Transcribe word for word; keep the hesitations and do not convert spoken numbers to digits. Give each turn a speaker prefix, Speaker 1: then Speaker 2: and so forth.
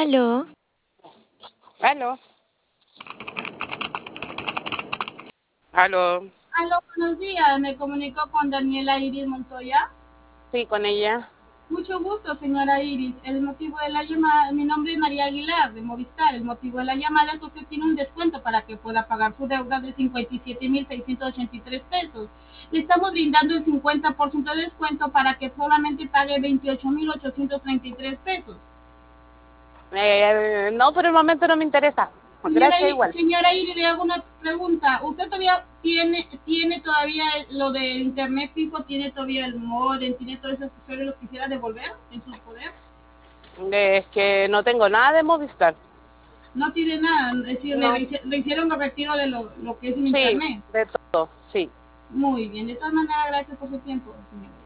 Speaker 1: Aló,
Speaker 2: Aló, aló,
Speaker 3: Aló, buenos días. Me comunico con Daniela Iris Montoya.
Speaker 2: sí, con ella.
Speaker 3: Mucho gusto, señora Iris. El motivo de la llamada, mi nombre es María Aguilar de Movistar. El motivo de la llamada es que usted tiene un descuento para que pueda pagar su deuda de cincuenta y siete mil seiscientos ochenta y tres pesos. Le estamos brindando el cincuenta por ciento de descuento para que solamente pague veintiocho mil ochocientos treinta y tres pesos.
Speaker 2: Eh, no, por el momento no me interesa.
Speaker 3: Señora,
Speaker 2: Gracias igual.
Speaker 3: señora Iris, le hago una pregunta. ¿Usted todavía tiene, tiene todavía lo de internet fijo, tiene todavía el modem, tiene todos esos accesorios, los quisiera devolver en su poder?
Speaker 2: Es que no tengo nada de Movistar.
Speaker 3: No tiene nada, es decir, le,
Speaker 2: No.
Speaker 3: le hicieron el retiro de lo, lo que es el
Speaker 2: Sí,
Speaker 3: internet.
Speaker 2: de todo, sí.
Speaker 3: Muy bien, de todas maneras, gracias por su tiempo, señora.